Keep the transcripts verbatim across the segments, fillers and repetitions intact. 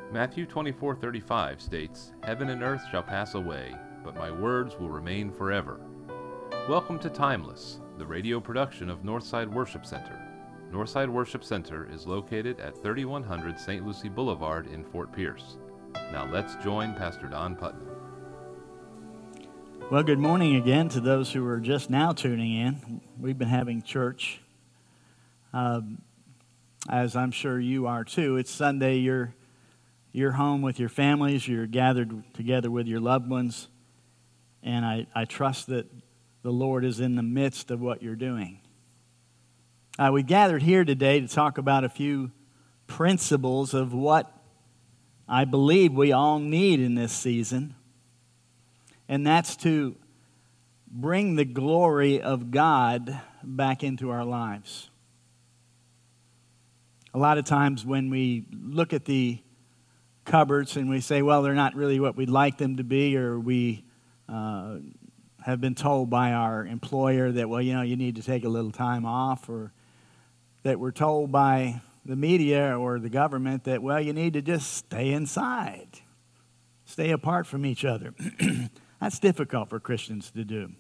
Matthew twenty-four thirty-five states, "Heaven and earth shall pass away, but my words will remain forever." Welcome to Timeless, the radio production of Northside Worship Center. Northside Worship Center is located at thirty-one hundred Saint Lucie Boulevard in Fort Pierce. Now let's join Pastor Don Putnam. Well, good morning again to those who are just now tuning in. We've been having church, um, as I'm sure you are too. It's Sunday, you're, you're home with your families, you're gathered together with your loved ones, and I, I trust that the Lord is in the midst of what you're doing. Uh, we gathered here today to talk about a few principles of what I believe we all need in this season, and that's to bring the glory of God back into our lives. A lot of times when we look at the cupboards and we say, well, they're not really what we'd like them to be, or we uh, have been told by our employer that, well, you know, you need to take a little time off, or that we're told by the media or the government that, well, you need to just stay inside, stay apart from each other. That's difficult for Christians to do.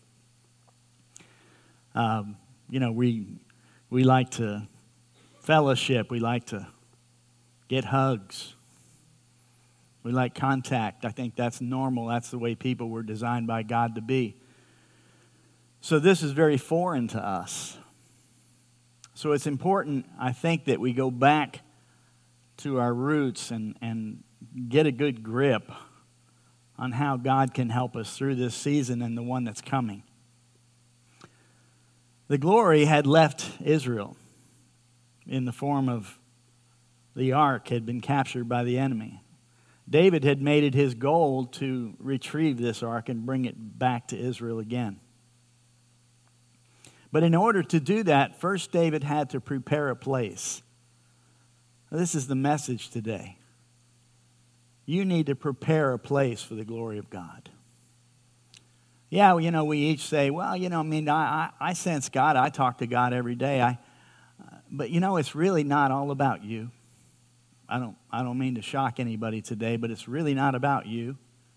Um, you know, we we like to fellowship. We like to get hugs. We like contact. I think that's normal. That's the way people were designed by God to be. So this is very foreign to us. So it's important, I think, that we go back to our roots and, and get a good grip on how God can help us through this season and the one that's coming. The glory had left Israel in the form of the ark had been captured by the enemy. David had made it his goal to retrieve this ark and bring it back to Israel again. But in order to do that, first David had to prepare a place. This is the message today. You need to prepare a place for the glory of God. Yeah, well, you know, we each say, well, you know, I mean, I, I, I sense God. I talk to God every day. I, uh, but, you know, it's really not all about you. I don't, I don't mean to shock anybody today, but it's really not about you.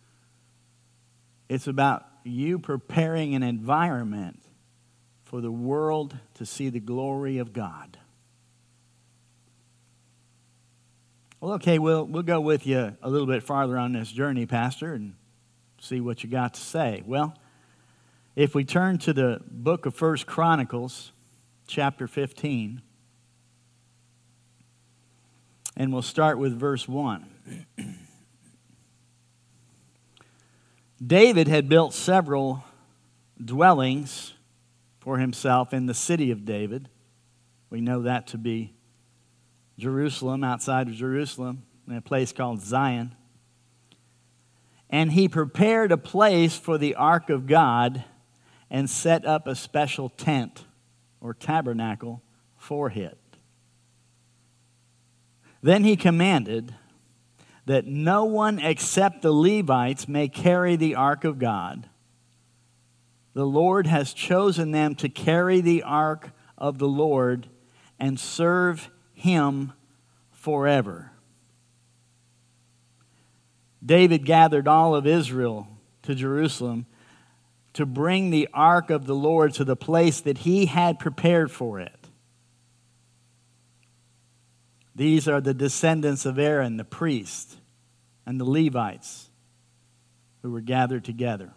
It's about you preparing an environment for the world to see the glory of God. Well, okay, we'll, we'll go with you a little bit farther on this journey, Pastor, and see what you got to say. Well, if we turn to the book of First Chronicles, chapter fifteen, and we'll start with verse one. David had built several dwellings for himself in the city of David. We know that to be Jerusalem, outside of Jerusalem, in a place called Zion. And he prepared a place for the ark of God and set up a special tent or tabernacle for it. Then he commanded that no one except the Levites may carry the ark of God. The Lord has chosen them to carry the ark of the Lord and serve him forever. David gathered all of Israel to Jerusalem to bring the ark of the Lord to the place that he had prepared for it. These are the descendants of Aaron, the priest, and the Levites who were gathered together.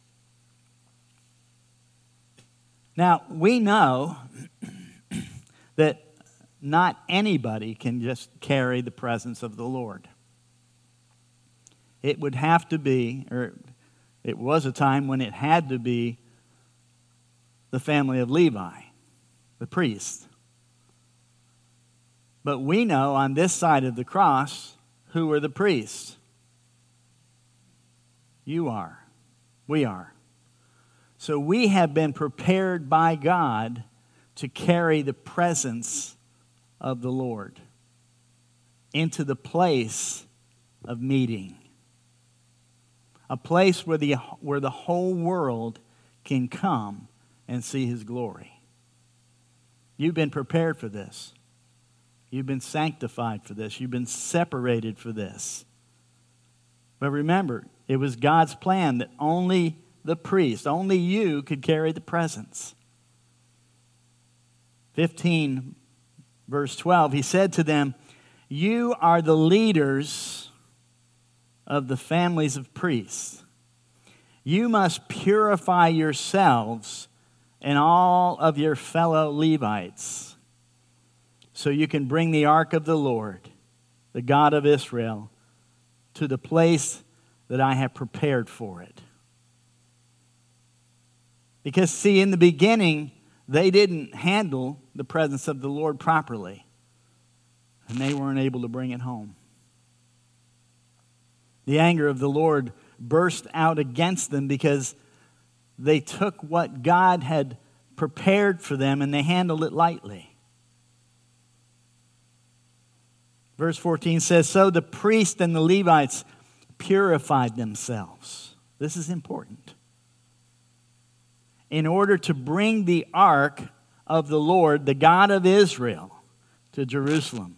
Now, we know that not anybody can just carry the presence of the Lord. It would have to be, or it was a time when it had to be the family of Levi, the priest. But we know on this side of the cross who are the priests. You are. We are. So we have been prepared by God to carry the presence of the Lord into the place of meeting. A place where the, where the whole world can come and see his glory. You've been prepared for this. You've been sanctified for this. You've been separated for this. But remember, it was God's plan that only the priest, only you could carry the presence. fifteen, verse twelve, he said to them, you are the leaders of the families of priests. You must purify yourselves and all of your fellow Levites, so you can bring the ark of the Lord, the God of Israel, to the place that I have prepared for it. Because, see, in the beginning, they didn't handle the presence of the Lord properly, and they weren't able to bring it home. The anger of the Lord burst out against them because they took what God had prepared for them and they handled it lightly. Verse fourteen says, so the priest and the Levites purified themselves. This is important. In order to bring the ark of the Lord, the God of Israel, to Jerusalem.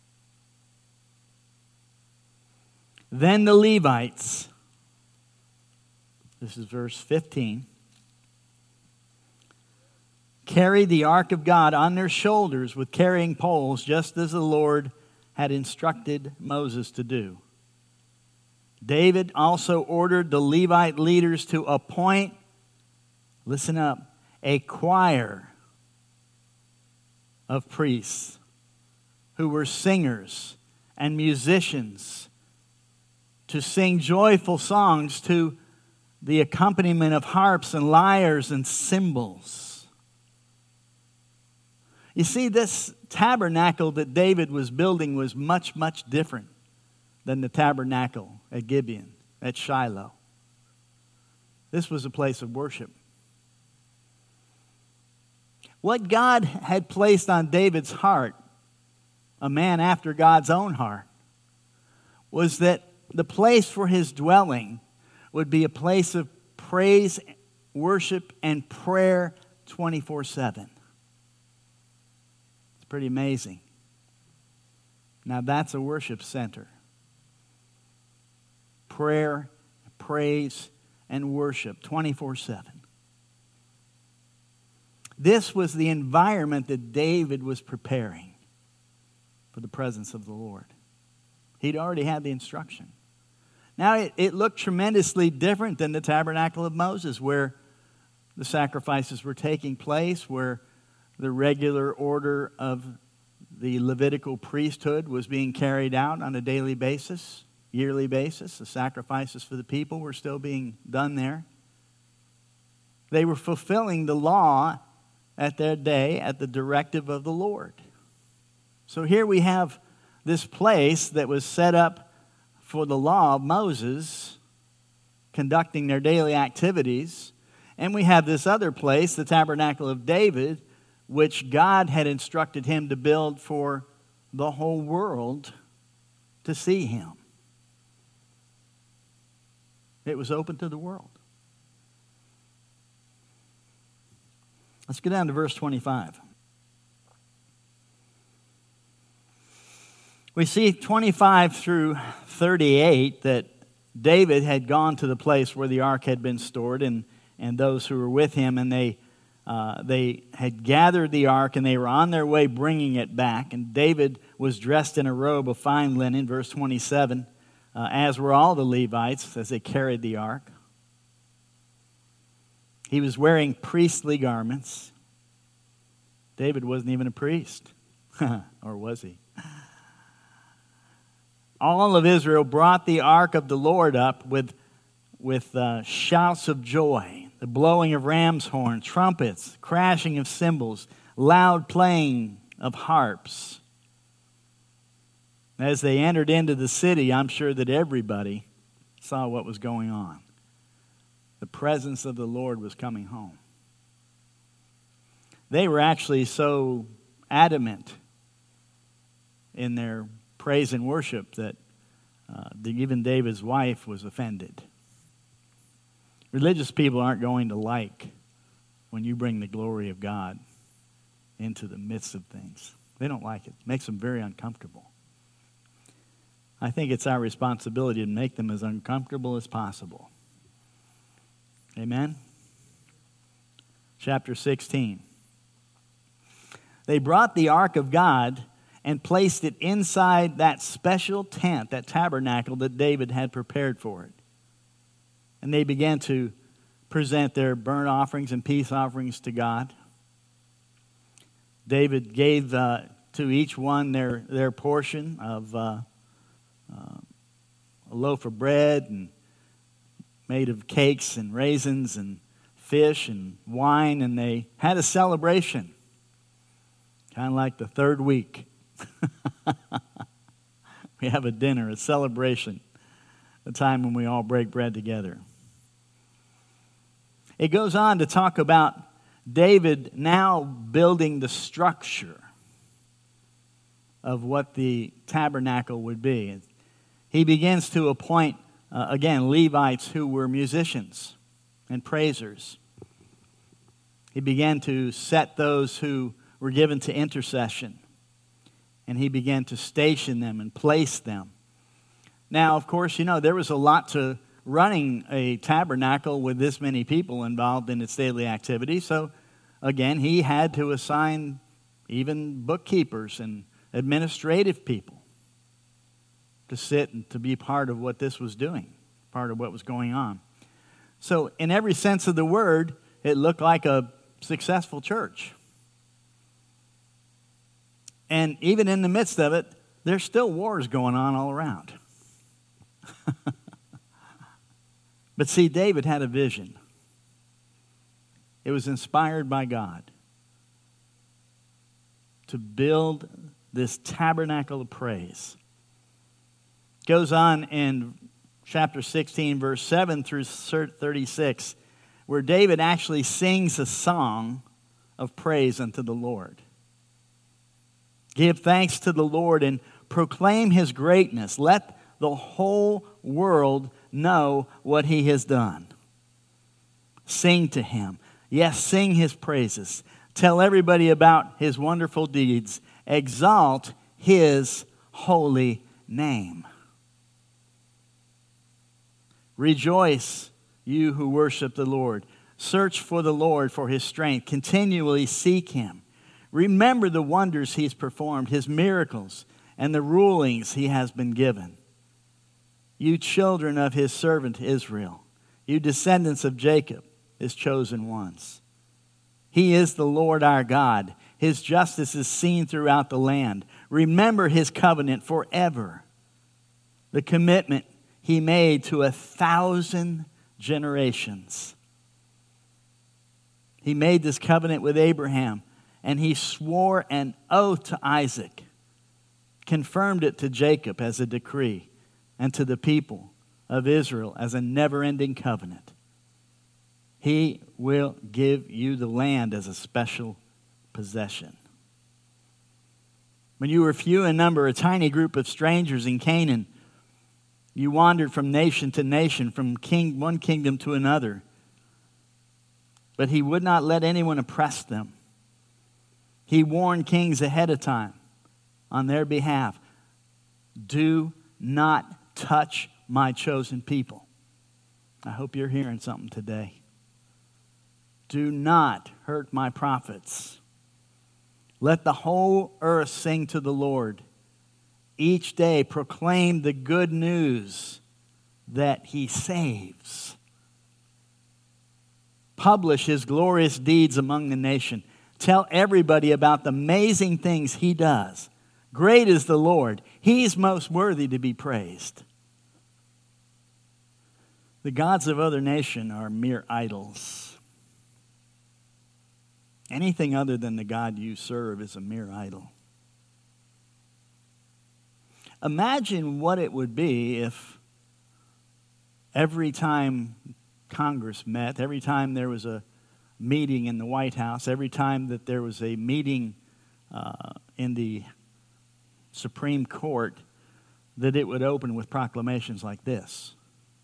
Then the Levites, this is verse fifteen, carried the ark of God on their shoulders with carrying poles, just as the Lord had instructed Moses to do. David also ordered the Levite leaders to appoint, listen up, a choir of priests who were singers and musicians to sing joyful songs to the accompaniment of harps and lyres and cymbals. You see, this tabernacle that David was building was much, much different than the tabernacle at Gibeon, at Shiloh. This was a place of worship. What God had placed on David's heart, a man after God's own heart, was that the place for his dwelling would be a place of praise, worship, and prayer twenty-four seven. It's pretty amazing. Now that's a worship center. Prayer, praise, and worship twenty-four seven. This was the environment that David was preparing for the presence of the Lord. He'd already had the instruction. Now, it, it looked tremendously different than the tabernacle of Moses, where the sacrifices were taking place, where the regular order of the Levitical priesthood was being carried out on a daily basis, yearly basis. The sacrifices for the people were still being done there. They were fulfilling the law at their day at the directive of the Lord. So here we have this place that was set up for the law of Moses, conducting their daily activities. And we have this other place, the tabernacle of David, which God had instructed him to build for the whole world to see him. It was open to the world. Let's go down to verse twenty-five. We see twenty-five through thirty-eight that David had gone to the place where the ark had been stored, and, and those who were with him, and they uh, they had gathered the ark, and they were on their way bringing it back. And David was dressed in a robe of fine linen, verse twenty-seven, uh, as were all the Levites as they carried the ark. He was wearing priestly garments. David wasn't even a priest, or was he? All of Israel brought the ark of the Lord up with, with uh, shouts of joy, the blowing of ram's horns, trumpets, crashing of cymbals, loud playing of harps. As they entered into the city, I'm sure that everybody saw what was going on. The presence of the Lord was coming home. They were actually so adamant in their praise and worship that uh, even David's wife was offended. Religious people aren't going to like when you bring the glory of God into the midst of things. They don't like it. It makes them very uncomfortable. I think it's our responsibility to make them as uncomfortable as possible. Amen? Chapter sixteen. They brought the ark of God and placed it inside that special tent, that tabernacle that David had prepared for it. And they began to present their burnt offerings and peace offerings to God. David gave uh, to each one their, their portion of uh, uh, a loaf of bread and made of cakes and raisins and fish and wine, and they had a celebration, kind of like the third week. We have a dinner, a celebration, a time when we all break bread together. It goes on to talk about David now building the structure of what the tabernacle would be. He begins to appoint, uh, again, Levites who were musicians and praisers. He began to set those who were given to intercession, and he began to station them and place them. Now, of course, you know, there was a lot to running a tabernacle with this many people involved in its daily activity. So, again, he had to assign even bookkeepers and administrative people to sit and to be part of what this was doing, part of what was going on. So, in every sense of the word, it looked like a successful church. And even in the midst of it, there's still wars going on all around. But see, David had a vision. It was inspired by God to build this tabernacle of praise. It goes on in chapter sixteen, verse seven through thirty-six, where David actually sings a song of praise unto the Lord. Give thanks to the Lord and proclaim his greatness. Let the whole world know what he has done. Sing to him. Yes, sing his praises. Tell everybody about his wonderful deeds. Exalt his holy name. Rejoice, you who worship the Lord. Search for the Lord for his strength. Continually seek him. Remember the wonders he's performed, his miracles, and the rulings he has been given. You children of his servant Israel, you descendants of Jacob, his chosen ones. He is the Lord our God. His justice is seen throughout the land. Remember his covenant forever, the commitment he made to a thousand generations. He made this covenant with Abraham, and he swore an oath to Isaac, confirmed it to Jacob as a decree, and to the people of Israel as a never-ending covenant. He will give you the land as a special possession. When you were few in number, a tiny group of strangers in Canaan, you wandered from nation to nation, from king, one kingdom to another. But he would not let anyone oppress them. He warned kings ahead of time on their behalf. Do not touch my chosen people. I hope you're hearing something today. Do not hurt my prophets. Let the whole earth sing to the Lord. Each day proclaim the good news that he saves. Publish his glorious deeds among the nation. Tell everybody about the amazing things he does. Great is the Lord. He's most worthy to be praised. The gods of other nations are mere idols. Anything other than the God you serve is a mere idol. Imagine what it would be if every time Congress met, every time there was a meeting in the White House, every time that there was a meeting uh, in the Supreme Court, that it would open with proclamations like this.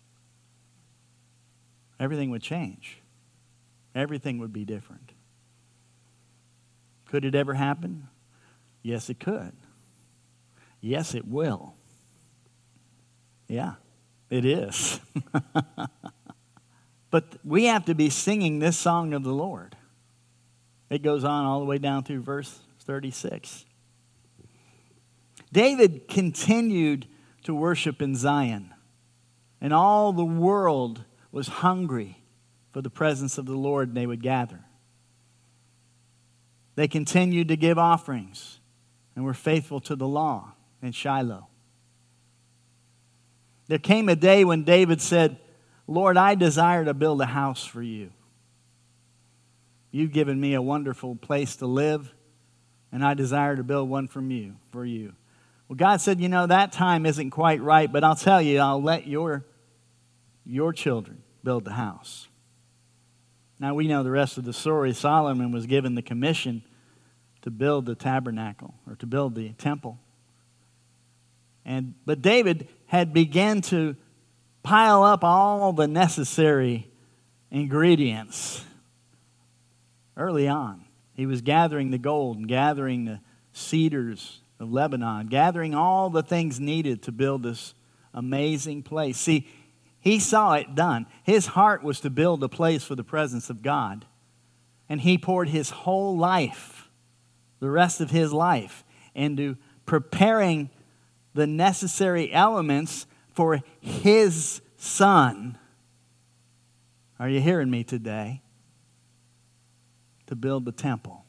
Everything would change. Everything would be different. Could it ever happen? Yes, it could. Yes, it will. Yeah, it is. But we have to be singing this song of the Lord. It goes on all the way down through verse thirty-six. David continued to worship in Zion, and all the world was hungry for the presence of the Lord, and they would gather. They continued to give offerings and were faithful to the law in Shiloh. There came a day when David said, Lord, I desire to build a house for you. You've given me a wonderful place to live, and I desire to build one from you, for you. Well, God said, you know, that time isn't quite right, but I'll tell you, I'll let your, your children build the house. Now, we know the rest of the story. Solomon was given the commission to build the tabernacle, or to build the temple. And but David had begun to pile up all the necessary ingredients early on. He was gathering the gold and gathering the cedars of Lebanon, gathering all the things needed to build this amazing place. See, he saw it done. His heart was to build a place for the presence of God. And he poured his whole life, the rest of his life, into preparing the necessary elements for his son. Are you hearing me today? To build the temple.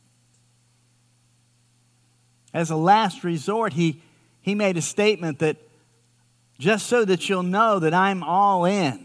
As a last resort, he, he made a statement that just so that you'll know that I'm all in,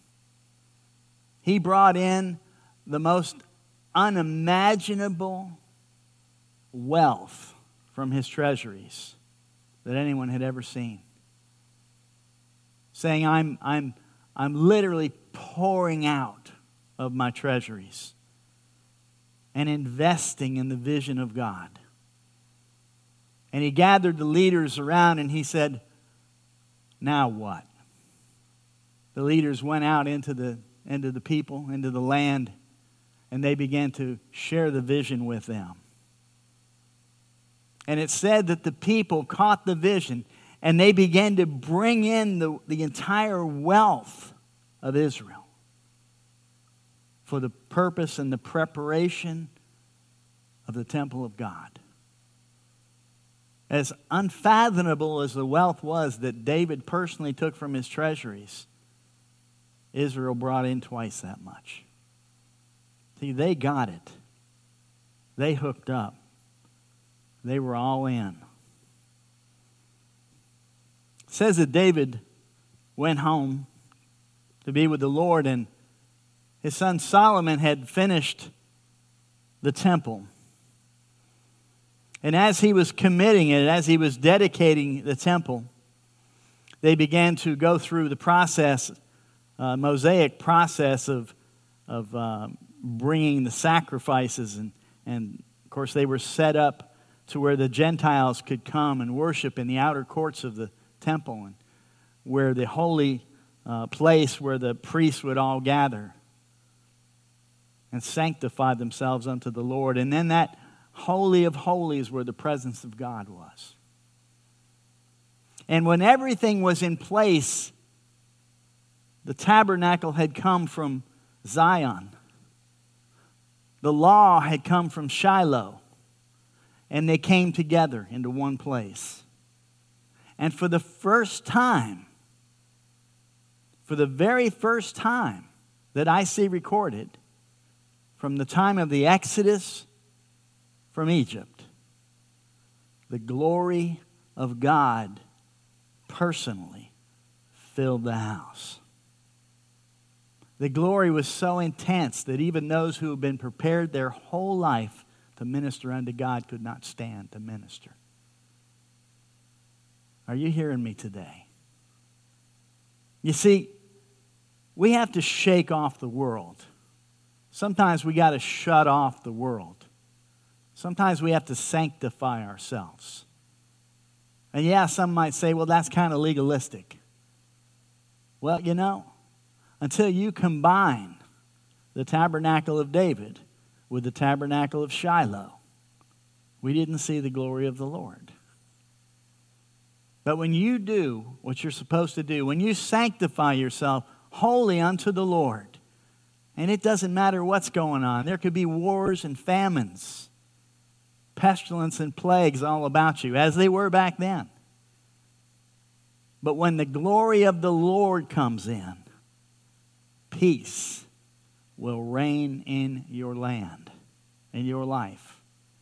he brought in the most unimaginable wealth from his treasuries that anyone had ever seen. Saying, I'm, I'm, I'm literally pouring out of my treasuries and investing in the vision of God. And he gathered the leaders around and he said, now what? The leaders went out into the, into the people, into the land, and they began to share the vision with them. And it said that the people caught the vision and they began to bring in the, the entire wealth of Israel for the purpose and the preparation of the temple of God. As unfathomable as the wealth was that David personally took from his treasuries, Israel brought in twice that much. See, they got it. They hooked up. They were all in. It says that David went home to be with the Lord, and his son Solomon had finished the temple. And as he was committing it, as he was dedicating the temple, they began to go through the process, uh, Mosaic process of, of uh, bringing the sacrifices. And, and, of course, they were set up to where the Gentiles could come and worship in the outer courts of the temple, and where the holy uh, place where the priests would all gather and sanctify themselves unto the Lord. And then that Holy of Holies where the presence of God was. And when everything was in place, the tabernacle had come from Zion. The law had come from Shiloh. And they came together into one place. And for the first time, for the very first time that I see recorded, from the time of the Exodus from Egypt, the glory of God personally filled the house. The glory was so intense that even those who had been prepared their whole life to minister unto God could not stand to minister. Are you hearing me today? You see, we have to shake off the world. Sometimes we got to shut off the world. Sometimes we have to sanctify ourselves. And yeah, some might say, well, that's kind of legalistic. Well, you know, until you combine the tabernacle of David with the tabernacle of Shiloh, we didn't see the glory of the Lord. But when you do what you're supposed to do, when you sanctify yourself wholly unto the Lord, and it doesn't matter what's going on, there could be wars and famines, pestilence and plagues all about you, as they were back then. But when the glory of the Lord comes in, peace will reign in your land, in your life.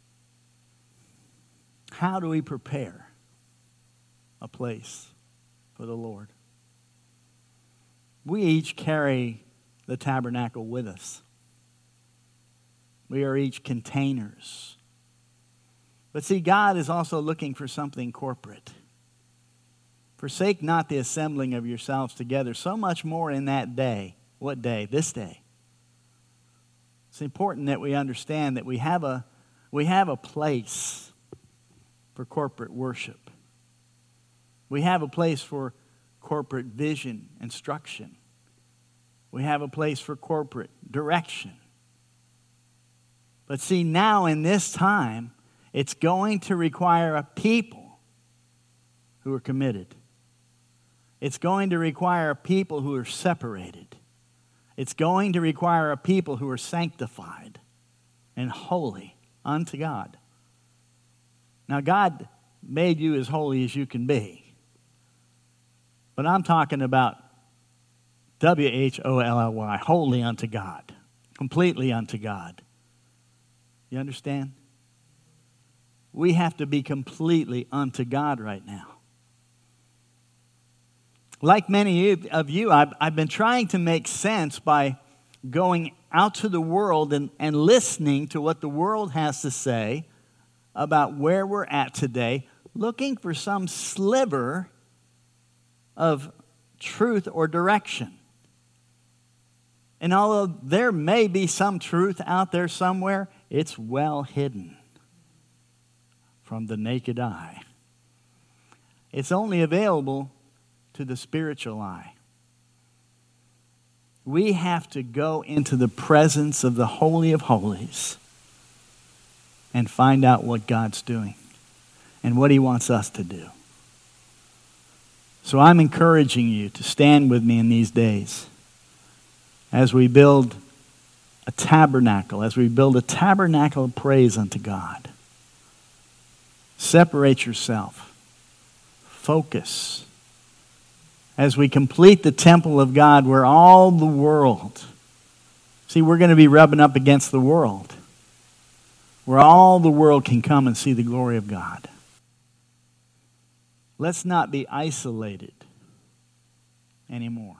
How do we prepare a place for the Lord? We each carry the tabernacle with us. We are each containers. But see, God is also looking for something corporate. Forsake not the assembling of yourselves together, so much more in that day. What day? This day. It's important that we understand that we have a, we have a place for corporate worship. We have a place for corporate vision, instruction. We have a place for corporate direction. But see, now in this time, it's going to require a people who are committed. It's going to require a people who are separated. It's going to require a people who are sanctified and holy unto God. Now, God made you as holy as you can be. But I'm talking about W H O L L Y, holy unto God, completely unto God. You understand? We have to be completely unto God right now. Like many of you, I've, I've been trying to make sense by going out to the world and, and listening to what the world has to say about where we're at today, looking for some sliver of truth or direction. And although there may be some truth out there somewhere, it's well hidden from the naked eye. It's only available to the spiritual eye. We have to go into the presence of the Holy of Holies and find out what God's doing and what He wants us to do. So I'm encouraging you to stand with me in these days as we build a tabernacle, as we build a tabernacle of praise unto God. Separate yourself. Focus. As we complete the temple of God where all the world, see, we're going to be rubbing up against the world, where all the world can come and see the glory of God. Let's not be isolated anymore.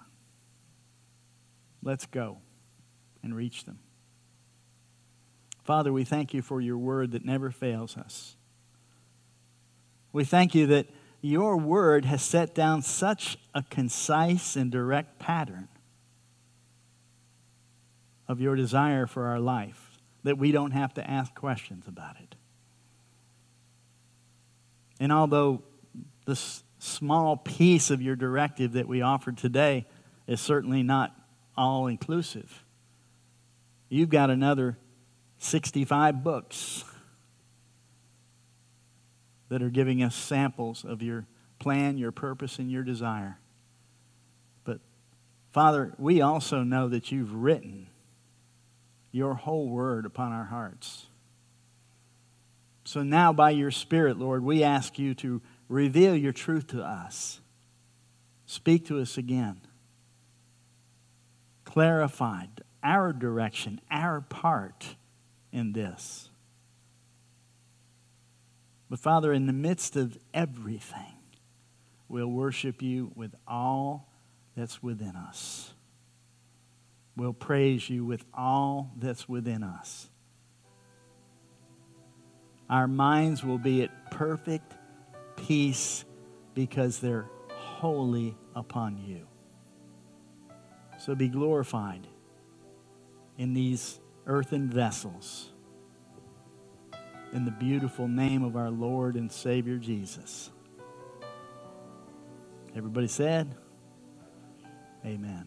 Let's go and reach them. Father, we thank you for your word that never fails us. We thank you that your word has set down such a concise and direct pattern of your desire for our life that we don't have to ask questions about it. And although this small piece of your directive that we offered today is certainly not all-inclusive, you've got another sixty-five books that are giving us samples of your plan, your purpose, and your desire. But, Father, we also know that you've written your whole word upon our hearts. So now, by your Spirit, Lord, we ask you to reveal your truth to us. Speak to us again. Clarify our direction, our part in this. But Father, in the midst of everything, we'll worship you with all that's within us. We'll praise you with all that's within us. Our minds will be at perfect peace because they're wholly upon you. So be glorified in these earthen vessels. In the beautiful name of our Lord and Savior Jesus. Everybody said, amen.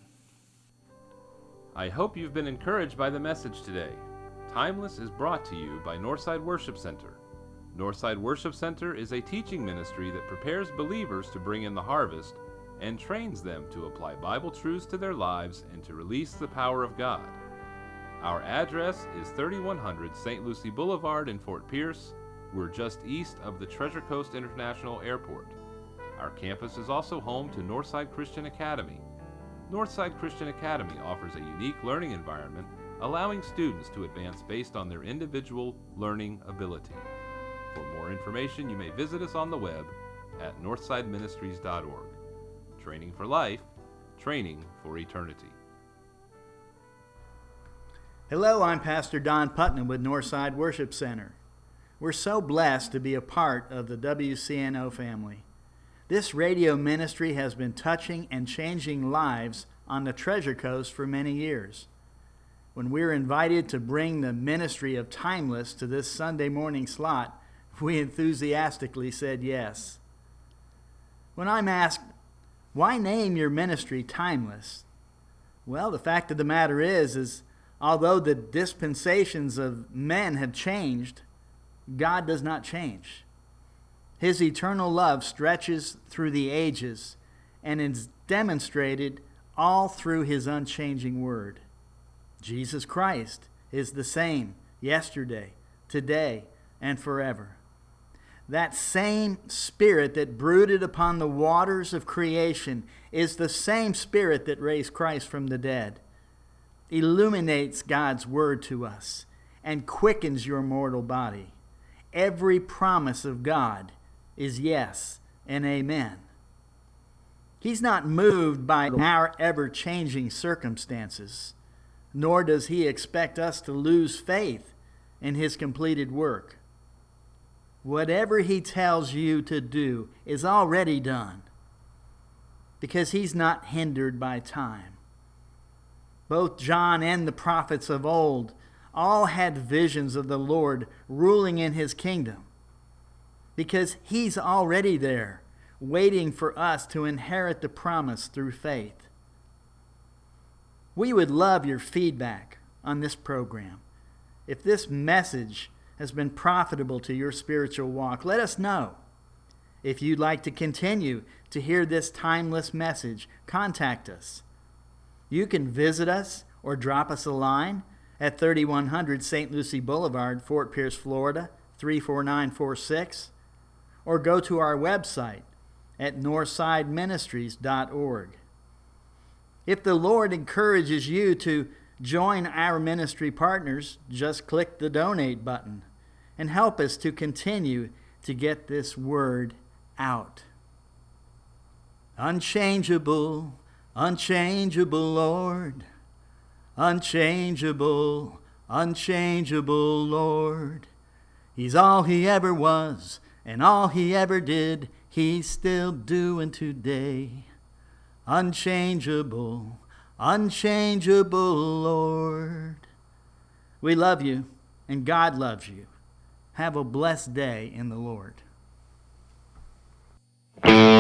I hope you've been encouraged by the message today. Timeless is brought to you by Northside Worship Center. Northside Worship Center is a teaching ministry that prepares believers to bring in the harvest and trains them to apply Bible truths to their lives and to release the power of God. Our address is thirty-one hundred Saint Lucie Boulevard in Fort Pierce. We're just east of the Treasure Coast International Airport. Our campus is also home to Northside Christian Academy. Northside Christian Academy offers a unique learning environment, allowing students to advance based on their individual learning ability. For more information, you may visit us on the web at northside ministries dot org. Training for life, training for eternity. Hello, I'm Pastor Don Putnam with Northside Worship Center. We're so blessed to be a part of the W C N O family. This radio ministry has been touching and changing lives on the Treasure Coast for many years. When we were invited to bring the ministry of Timeless to this Sunday morning slot, we enthusiastically said yes. When I'm asked, why name your ministry Timeless? Well, the fact of the matter is, is although the dispensations of men have changed, God does not change. His eternal love stretches through the ages and is demonstrated all through His unchanging Word. Jesus Christ is the same yesterday, today, and forever. That same Spirit that brooded upon the waters of creation is the same Spirit that raised Christ from the dead, illuminates God's Word to us, and quickens your mortal body. Every promise of God is yes and amen. He's not moved by our ever-changing circumstances, nor does He expect us to lose faith in His completed work. Whatever He tells you to do is already done, because He's not hindered by time. Both John and the prophets of old all had visions of the Lord ruling in His kingdom, because He's already there, waiting for us to inherit the promise through faith. We would love your feedback on this program. If this message has been profitable to your spiritual walk, let us know. If you'd like to continue to hear this timeless message, contact us. You can visit us or drop us a line at thirty-one hundred Saint Lucie Boulevard, Fort Pierce, Florida, three four nine four six, or go to our website at northside ministries dot org. If the Lord encourages you to join our ministry partners, just click the donate button and help us to continue to get this word out. Unchangeable, unchangeable Lord, unchangeable, unchangeable Lord. He's all He ever was, and all He ever did, He's still doing today. Unchangeable, unchangeable Lord. We love you, and God loves you. Have a blessed day in the Lord.